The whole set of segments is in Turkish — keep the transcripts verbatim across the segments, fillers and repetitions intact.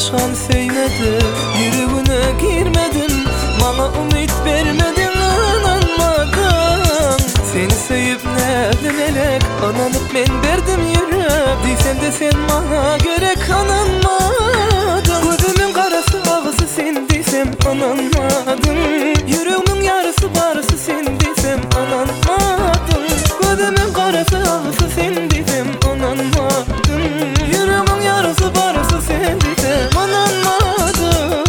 başkan sevmedim, yüreğine girmedim, bana umut vermedin, inanmadım. Seni sevip ne melek, ananıp ben verdim yürek, diysem de sen bana gerek, ananmadım. Gözümün karası ağzı sen diysem ananmadım, yüreğimin yarısı barısı sen diysem ananmadım. Gözümün karası ağzı sen diysem ananmadım, yüreğimin yarısı barısı sen diysem ananmadım.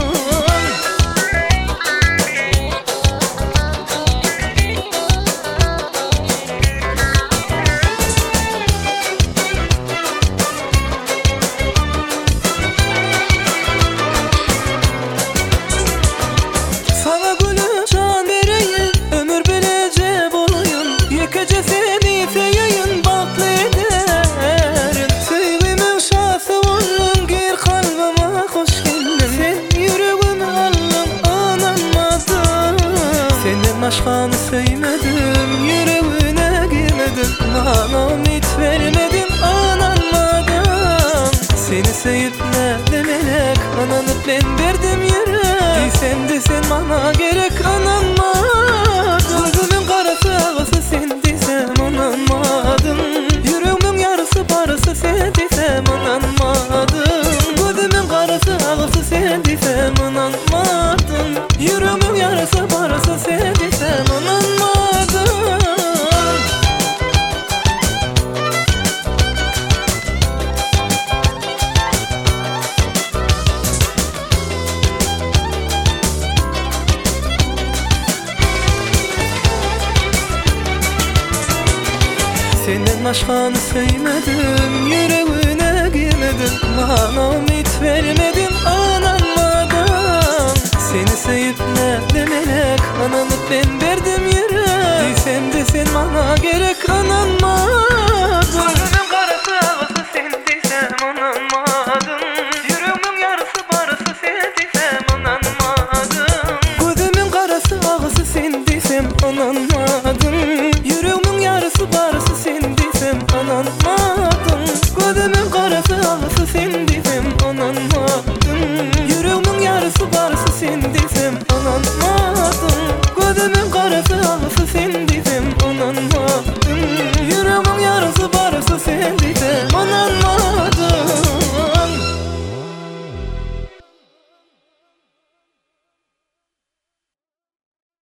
Sana gülü can vereyim, ömür bilece bulayım, yekece seni seveyim, baklı ederim. Sevgimin şahsı oldun, gir kalbime hoş geldin, sen yüreğimi aldın, ananmadım. Senden başkanı sevmedim, yüreğine girmedim, bana umut vermedin, ananmadım. Seni sevip ne demelek, ananıp ben verdim yürek, diysem de sen bana gerek, ananmadım. Gözümün karası ağzı sen diysem ananmadım, yüreğimin yarısı barısı sen diysem ananmadım. Gözümün karası ağzı sen diysem ananmadım, yüreğimin yarısı barısı sen diysem ananmadım. Senden başkanı sevmedim, yüreğine girmedim, bana umut vermedin, ananmadım. Seni sevip ne demelek, ananıp ben verdim yürek, diysem de sen bana gerek, ananmadım. Gözümün karası ağzı sen diysem ananmadım, yüreğimin yarısı barısı sen diysem ananmadım. Gözümün karası ağzı sen diysem ananmadım, yüreğimin yarısı barısı sen diysem ananmadım. Gözümün karası ağzı sen diysem ananmadım, yüreğimin yarısı barısı sen diysem ananmadım. Gözümün karası ağzı sen diysem ananmadım, yüreğimin yarısı barısı sen diysem ananmadım.